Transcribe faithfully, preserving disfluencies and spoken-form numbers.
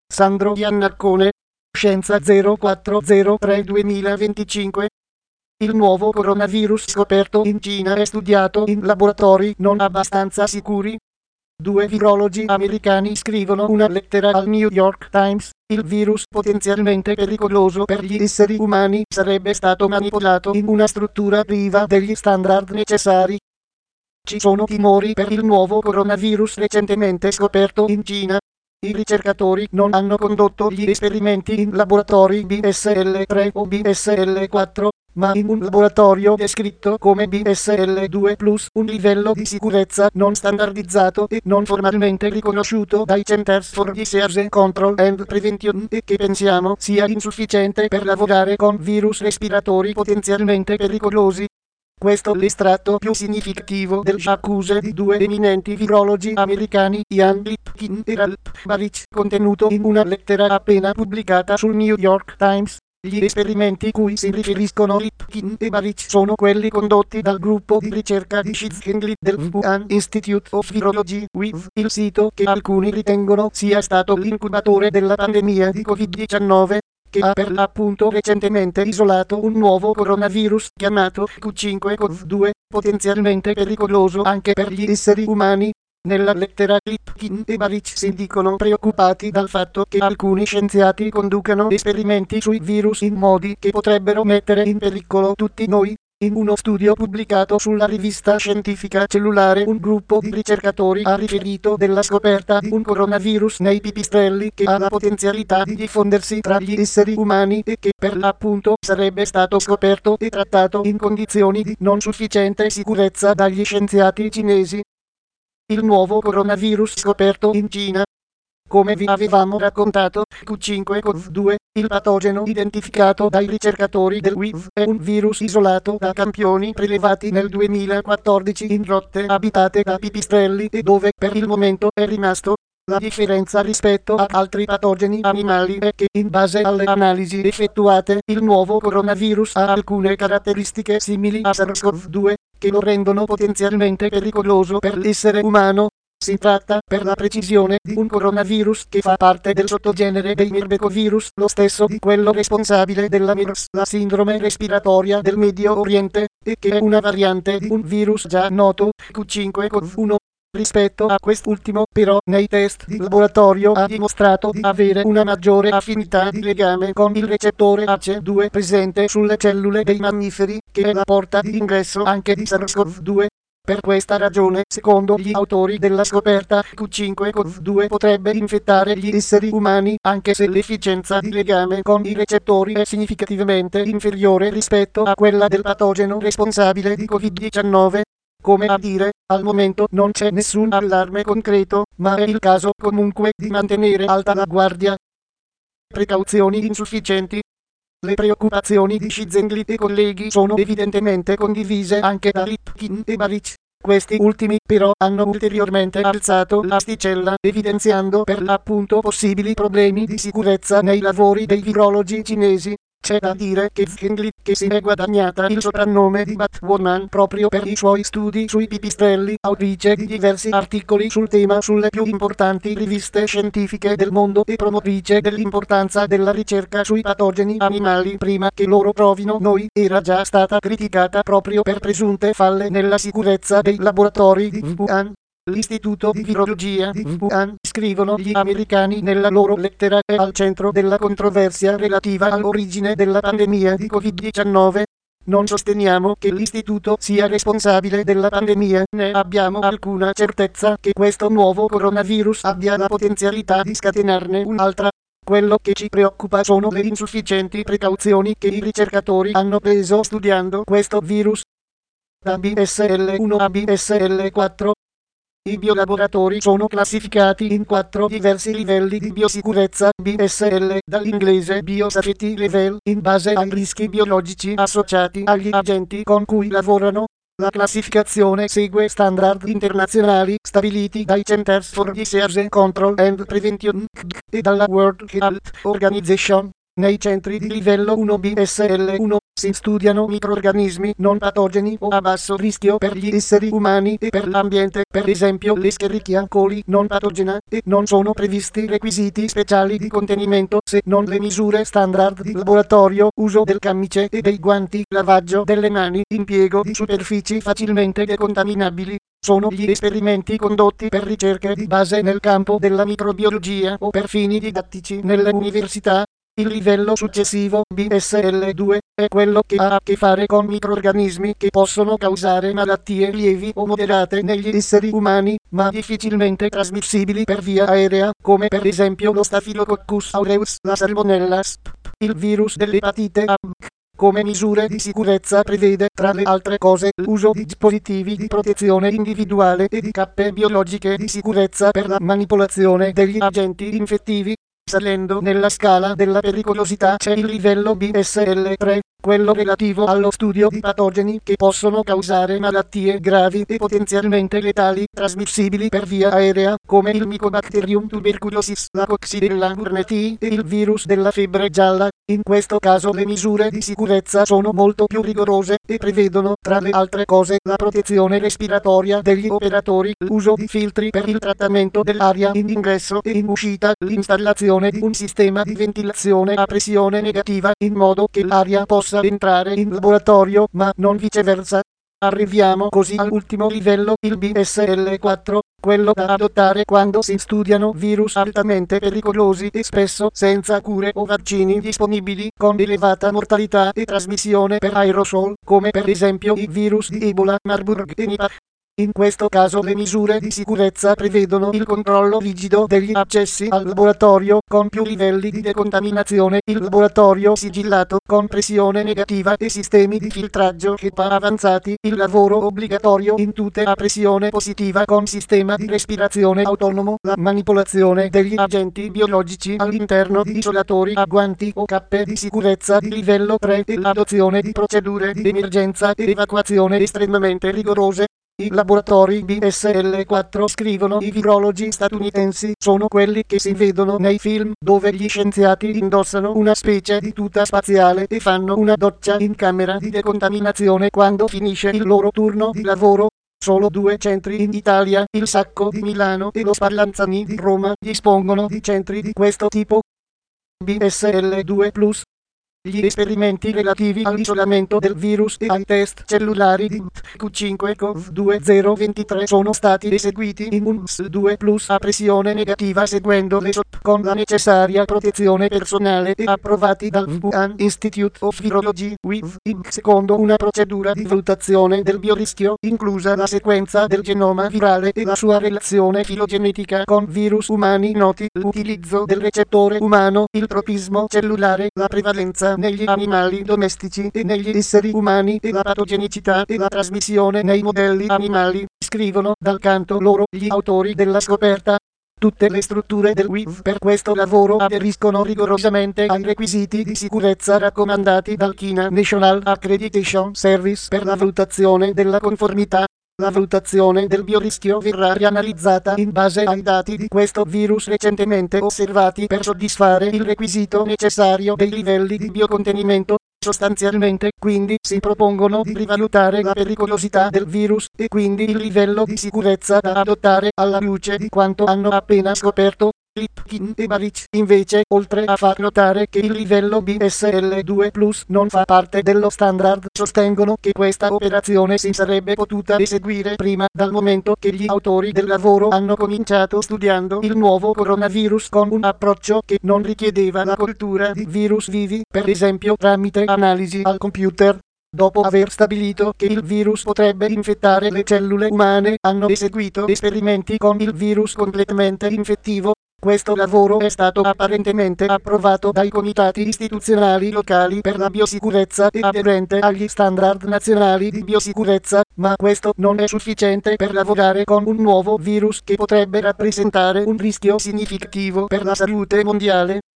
Sandro Iannaccone, Scienza zero quattro zero tre duemilaventicinque. Il nuovo coronavirus scoperto in Cina è studiato in laboratori non abbastanza sicuri. Due virologi americani scrivono una lettera al New York Times. Il virus potenzialmente pericoloso per gli esseri umani sarebbe stato manipolato in una struttura priva degli standard necessari. Ci sono timori per il nuovo coronavirus recentemente scoperto in Cina. I ricercatori non hanno condotto gli esperimenti in laboratori B S L tre o B S L quattro, ma in un laboratorio descritto come B S L due plus, un livello di sicurezza non standardizzato e non formalmente riconosciuto dai Centers for Disease Control and Prevention e che pensiamo sia insufficiente per lavorare con virus respiratori potenzialmente pericolosi. Questo l'estratto più significativo delle accuse di due eminenti virologi americani, Ian Lipkin e Ralph Baric, contenuto in una lettera appena pubblicata sul New York Times. Gli esperimenti cui si riferiscono Lipkin e Baric sono quelli condotti dal gruppo di ricerca di Shizhengli del Wuhan Institute of Virology, W I V, il sito che alcuni ritengono sia stato l'incubatore della pandemia di Covid diciannove. Che ha per l'appunto recentemente isolato un nuovo coronavirus chiamato Q cinque C O V due, potenzialmente pericoloso anche per gli esseri umani. Nella lettera Lipkin e Baric si dicono preoccupati dal fatto che alcuni scienziati conducano esperimenti sui virus in modi che potrebbero mettere in pericolo tutti noi. In uno studio pubblicato sulla rivista scientifica Cellulare, un gruppo di ricercatori ha riferito della scoperta di un coronavirus nei pipistrelli che ha la potenzialità di diffondersi tra gli esseri umani e che per l'appunto sarebbe stato scoperto e trattato in condizioni di non sufficiente sicurezza dagli scienziati cinesi. Il nuovo coronavirus scoperto in Cina. Come vi avevamo raccontato, Q cinque C O V due, il patogeno identificato dai ricercatori del W I V, è un virus isolato da campioni prelevati nel duemilaquattordici in grotte abitate da pipistrelli e dove per il momento è rimasto. La differenza rispetto ad altri patogeni animali è che, in base alle analisi effettuate, il nuovo coronavirus ha alcune caratteristiche simili a SARS-CoV due, che lo rendono potenzialmente pericoloso per l'essere umano. Si tratta, per la precisione, di un coronavirus che fa parte del sottogenere dei mirbecovirus, lo stesso di quello responsabile della MERS, la sindrome respiratoria del Medio Oriente, e che è una variante di un virus già noto, Q cinque C O V uno. Rispetto a quest'ultimo, però, nei test di laboratorio ha dimostrato di avere una maggiore affinità di legame con il recettore A C E due presente sulle cellule dei mammiferi, che è la porta di ingresso anche di SARS-CoV due. Per questa ragione, secondo gli autori della scoperta, Q cinque C O V due potrebbe infettare gli esseri umani, anche se l'efficienza di legame con i recettori è significativamente inferiore rispetto a quella del patogeno responsabile di Covid diciannove. Come a dire, al momento non c'è nessun allarme concreto, ma è il caso comunque di mantenere alta la guardia. Precauzioni insufficienti. Le preoccupazioni di Shizhengli e colleghi sono evidentemente condivise anche da Lipkin e Baric. Questi ultimi, però, hanno ulteriormente alzato l'asticella, evidenziando per l'appunto possibili problemi di sicurezza nei lavori dei virologi cinesi. C'è da dire che Shizhengli, che si è guadagnata il soprannome di Batwoman proprio per i suoi studi sui pipistrelli, autrice di diversi articoli sul tema sulle più importanti riviste scientifiche del mondo e promotrice dell'importanza della ricerca sui patogeni animali prima che loro provino noi, era già stata criticata proprio per presunte falle nella sicurezza dei laboratori di Wuhan. L'istituto di virologia di Wuhan, scrivono gli americani nella loro lettera, è al centro della controversia relativa all'origine della pandemia di Covid diciannove. Non sosteniamo che l'istituto sia responsabile della pandemia, né abbiamo alcuna certezza che questo nuovo coronavirus abbia la potenzialità di scatenarne un'altra. Quello che ci preoccupa sono le insufficienti precauzioni che i ricercatori hanno preso studiando questo virus. Da B S L uno a B S L quattro. I biolaboratori sono classificati in quattro diversi livelli di biosicurezza B S L, dall'inglese Biosafety Level, in base ai rischi biologici associati agli agenti con cui lavorano. La classificazione segue standard internazionali stabiliti dai Centers for Disease Control and Prevention e dalla World Health Organization. Nei centri di livello uno B S L uno Si studiano microrganismi non patogeni o a basso rischio per gli esseri umani e per l'ambiente, per esempio l'Escherichia coli non patogena, e non sono previsti requisiti speciali di contenimento se non le misure standard di laboratorio, uso del camice e dei guanti, lavaggio delle mani, impiego di superfici facilmente decontaminabili. Sono gli esperimenti condotti per ricerche di base nel campo della microbiologia o per fini didattici nelle università. Il livello successivo, B S L due, è quello che ha a che fare con microrganismi che possono causare malattie lievi o moderate negli esseri umani, ma difficilmente trasmissibili per via aerea, come per esempio lo Staphylococcus aureus, la Salmonella sp, il virus dell'epatite A. Come misure di sicurezza prevede, tra le altre cose, l'uso di dispositivi di protezione individuale e di cappe biologiche di sicurezza per la manipolazione degli agenti infettivi. Salendo nella scala della pericolosità c'è il livello B S L tre, quello relativo allo studio di patogeni che possono causare malattie gravi e potenzialmente letali, trasmissibili per via aerea, come il Mycobacterium tuberculosis, la Coxidella burnetii e il virus della febbre gialla. In questo caso le misure di sicurezza sono molto più rigorose e prevedono, tra le altre cose, la protezione respiratoria degli operatori, l'uso di filtri per il trattamento dell'aria in ingresso e in uscita, l'installazione di un sistema di ventilazione a pressione negativa in modo che l'aria possa entrare in laboratorio, ma non viceversa. Arriviamo così all'ultimo livello, il B S L quattro, quello da adottare quando si studiano virus altamente pericolosi e spesso senza cure o vaccini disponibili, con elevata mortalità e trasmissione per aerosol, come per esempio i virus di Ebola, Marburg e Nipah. In questo caso le misure di sicurezza prevedono il controllo rigido degli accessi al laboratorio con più livelli di decontaminazione, il laboratorio sigillato con pressione negativa e sistemi di filtraggio HEPA avanzati, il lavoro obbligatorio in tute a pressione positiva con sistema di respirazione autonomo, la manipolazione degli agenti biologici all'interno di isolatori a guanti o cappe di sicurezza di livello tre e l'adozione di procedure di emergenza ed evacuazione estremamente rigorose. I laboratori B S L quattro, scrivono i virologi statunitensi, sono quelli che si vedono nei film, dove gli scienziati indossano una specie di tuta spaziale e fanno una doccia in camera di decontaminazione quando finisce il loro turno di lavoro. Solo due centri in Italia, il Sacco di Milano e lo Spallanzani di Roma, dispongono di centri di questo tipo. B S L due plus. Gli esperimenti relativi all'isolamento del virus e ai test cellulari di Q cinque cov due zero due tre sono stati eseguiti in un S due plus a pressione negativa seguendo le S O P con la necessaria protezione personale e approvati dal Wuhan Institute of Virology W I V, secondo una procedura di valutazione del biorischio, inclusa la sequenza del genoma virale e la sua relazione filogenetica con virus umani noti, l'utilizzo del recettore umano, il tropismo cellulare, la prevalenza negli animali domestici e negli esseri umani e la patogenicità e la trasmissione nei modelli animali, scrivono dal canto loro gli autori della scoperta. Tutte le strutture del W I V per questo lavoro aderiscono rigorosamente ai requisiti di sicurezza raccomandati dal C I N A National Accreditation Service per la valutazione della conformità. La valutazione del biorischio verrà rianalizzata in base ai dati di questo virus recentemente osservati per soddisfare il requisito necessario dei livelli di biocontenimento. Sostanzialmente, quindi, si propongono di rivalutare la pericolosità del virus e quindi il livello di sicurezza da adottare alla luce di quanto hanno appena scoperto. Lipkin e Baric, invece, oltre a far notare che il livello B S L due plus non fa parte dello standard, sostengono che questa operazione si sarebbe potuta eseguire prima, dal momento che gli autori del lavoro hanno cominciato studiando il nuovo coronavirus con un approccio che non richiedeva la coltura di virus vivi, per esempio tramite analisi al computer. Dopo aver stabilito che il virus potrebbe infettare le cellule umane, hanno eseguito esperimenti con il virus completamente infettivo. Questo lavoro è stato apparentemente approvato dai comitati istituzionali locali per la biosicurezza e aderente agli standard nazionali di biosicurezza, ma questo non è sufficiente per lavorare con un nuovo virus che potrebbe rappresentare un rischio significativo per la salute mondiale.